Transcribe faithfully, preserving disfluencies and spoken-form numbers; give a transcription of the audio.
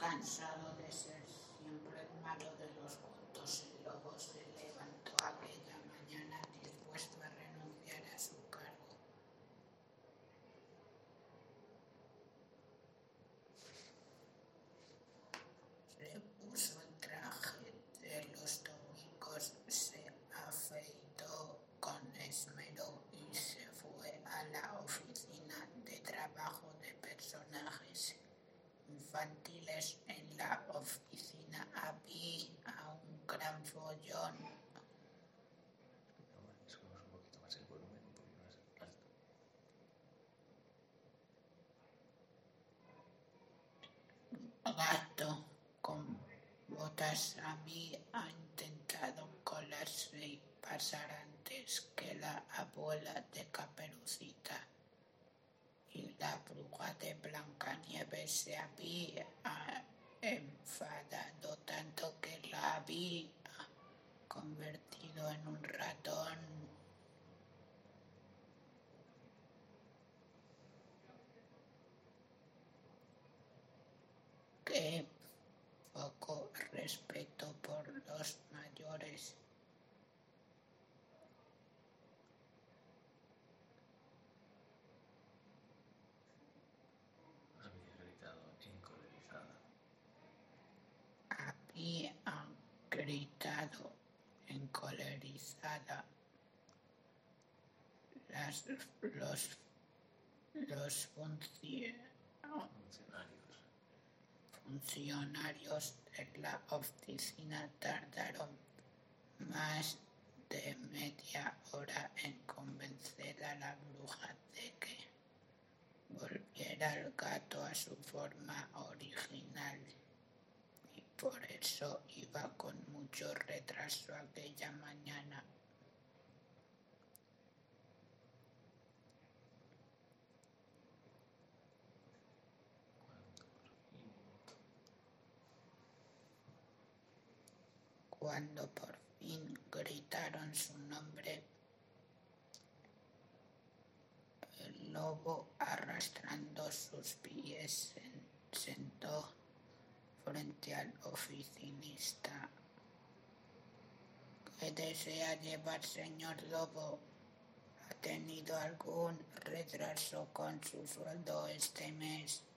Cansado de ser siempre el malo de los cuentos, el lobo se levantó aquella mañana dispuesto a renunciar a su cargo. Se puso el traje de los domingos, se afeitó con esmero y se fue a la oficina de trabajo de personajes infantiles. En la oficina había un gran follón. Subimos un poquito más el volumen, un poquito más alto. Gato con botas había intentado colarse y pasar antes que la abuela de Caperucita, y la bruja de Blancanieves se había enfadado tanto que la había convertido en un ratón. Qué poco respeto por los mayores. Había gritado encolerizada. Había gritado encolerizada. Las, los los funcionarios. Funcionarios. funcionarios de la oficina tardaron más de media hora en convencer a la bruja de que volviera el gato a su forma original, y por eso iba con mucho retraso aquella mañana. Cuando por fin gritaron su nombre, el lobo, arrastrando sus pies, se sentó frente al oficinista. ¿Qué desea llevar, señor Lobo? ¿Ha tenido algún retraso con su sueldo este mes?